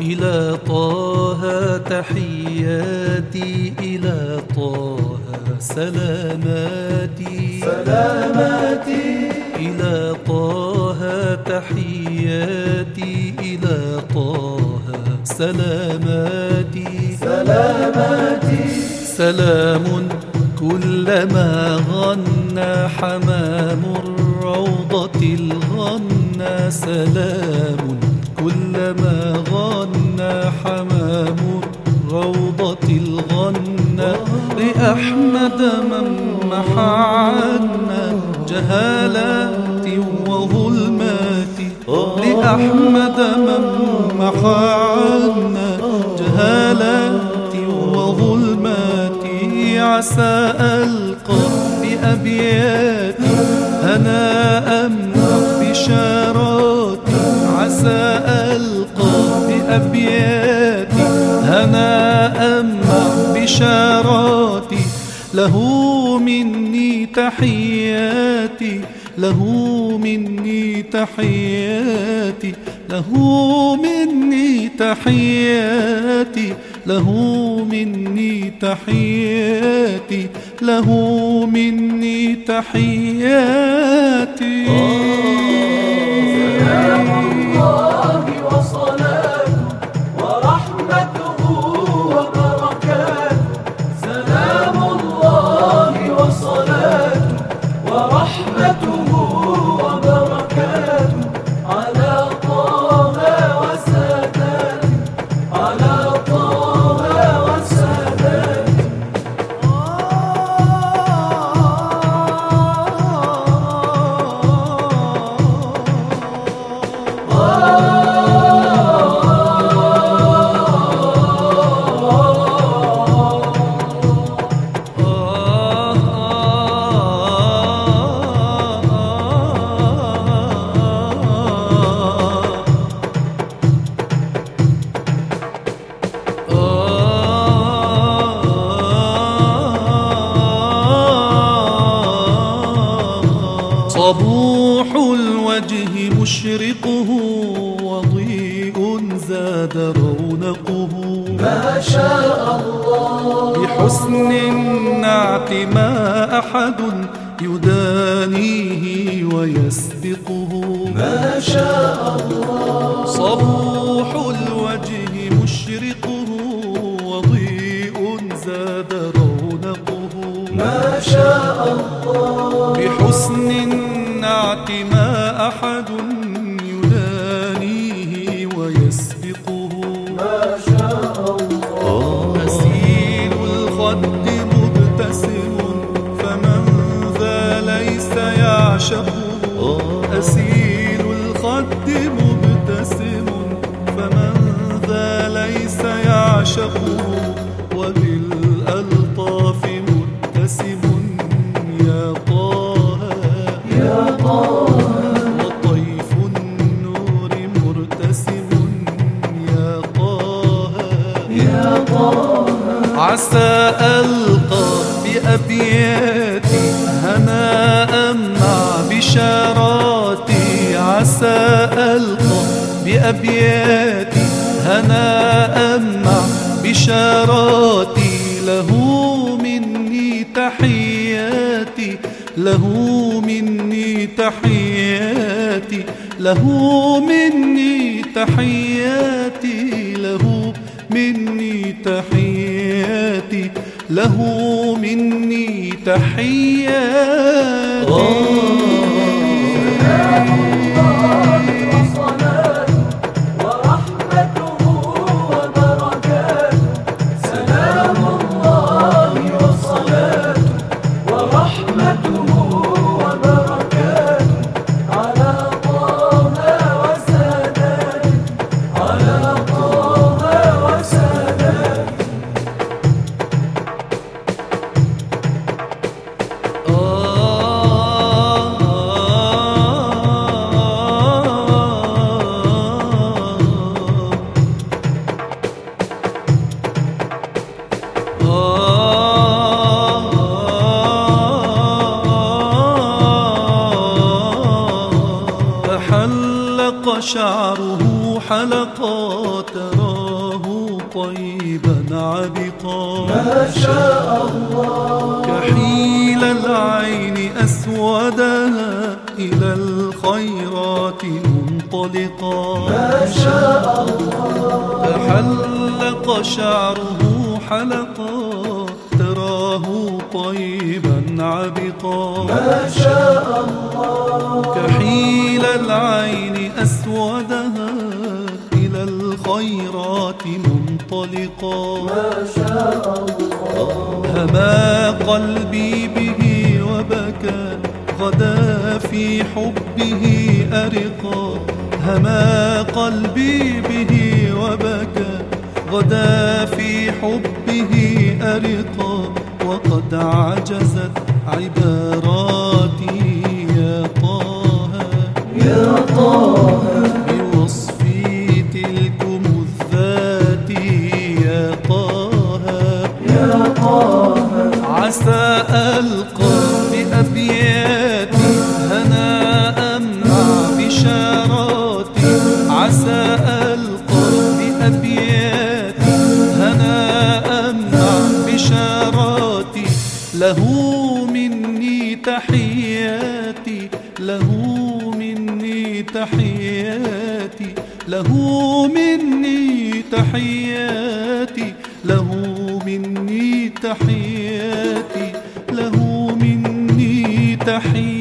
إلى طه تحياتي، إلى طه سلاماتي، سلاماتي إلى طه تحياتي، إلى طه سلاماتي، سلاماتي سلام كلما غنى حمام الروضة الغنى، سلام كلما غنى حمام الروضة الغنى، لأحمد من محى عنا جهالات وظلمات، لأحمد من محى عنا جهالات وظلمات، عسى ألقى بأبياتي هناء بشاراتي، عسى ألقى بأبياتي هناء بشاراتي، له مني تحياتي، له مني تحياتي، له مني تحياتي، له مني تحياتي، له مني تحياتي. سلام الله وصلاته ورحمته وبركاته، سلام الله وصلاته ورحمته وبركاته على طه وساداته، على طه وساداته. صبوح الوجه مشرقه وضيء زاد رونقه، ما شاء الله بحسن النعت ما أحد يدانيه ويسبقه، ما شاء الله صبوح الوجه مشرقه وضيء زاد رونقه، ما شاء الله بحسن النعت ما أحد يدانيه ويسبقه، ما شاء الله أسيل الخد مبتسم فمن ذا ليس يعشقه، أسيل الخد مبتسم فمن ذا ليس يعشقه، وبالألطاف متسم يا طه يا طه، وطيف النور مرتسم يا طه يا طه. عسى ألقى بأبياتي هناء مع بشاراتي، عسى ألقى بأبياتي هناء مع بشاراتي، له مني تحياتي، له مني تحياتي، له مني تحياتي، له مني تحياتي، له مني تحياتي. حلقا تراه طيبا عبقا ما شاء الله كحيل العين أسودها إلى الخيرات منطلقا ما شاء الله تحلق شعره حلقا تراه طيبا عبقا ما شاء الله كحيل العين أسودها إلى الخيرات منطلقا ما شاء الله هما قلبي به وبكى غدا في حبه أرقا هما قلبي به وبكى غدا في حبه أرقا وقد عجزت عباراتي يا طه يا طه بوصف تلكم الذات يا طه يا طه عسى ألقى بأبياتي هناء مع بشاراتي عسى ألقى بأبياتي هناء مع بشاراتي له مني تحياتي له مني تحياتي له مني تحياتي له مني تحياتي له مني تحياتي